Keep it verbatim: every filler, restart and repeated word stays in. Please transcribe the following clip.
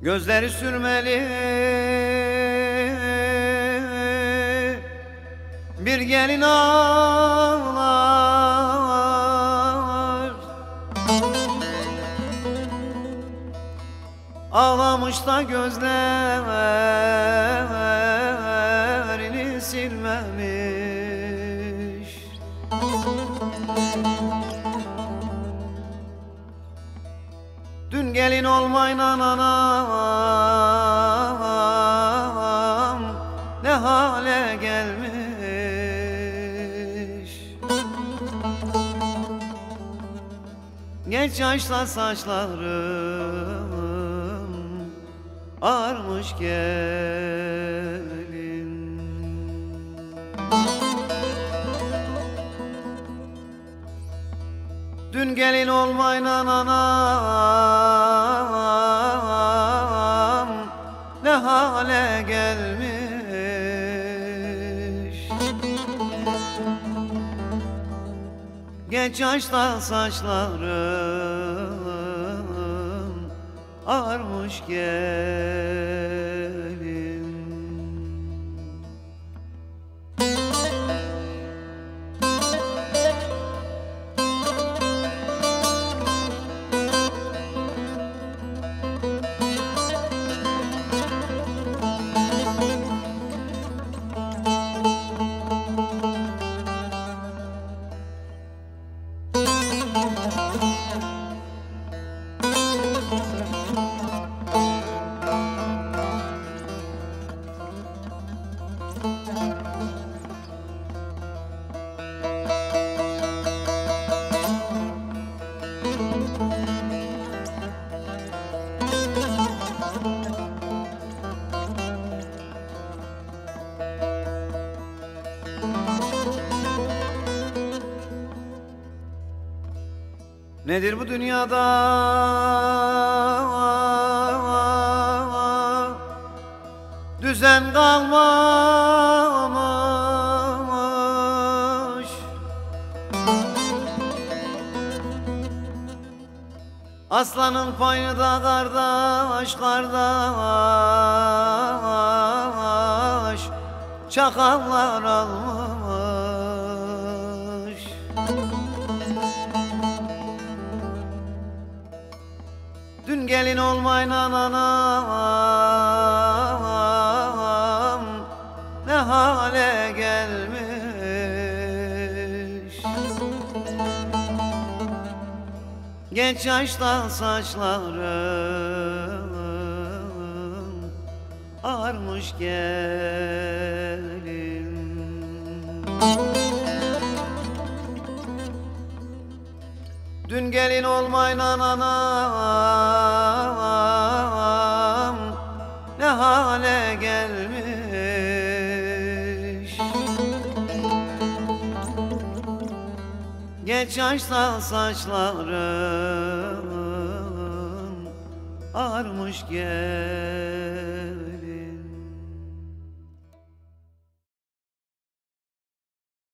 Gözleri sürmeli bir gelin ağlar, ağlamış da gözlerini silmemiş. Dün gelin olmayla anam ne hale gelmiş. Genç yaşta saçlarım ağarmış gelin. Dün gelin olmayla anam ne hale gelmiş. Genç yaşta saçlarım ağarmış gelin. Nedir bu dünyada düzen kalmamış? Aslanın payını da kardeş kardeş çakallar almış. Dün gelin olmayla anam ne hale gelmiş. Genç yaşta saçlarım ağarmış gelin. Dün gelin olmayla anam ne hale gelmiş. Geç yaşta saçlarım ağarmış gelin.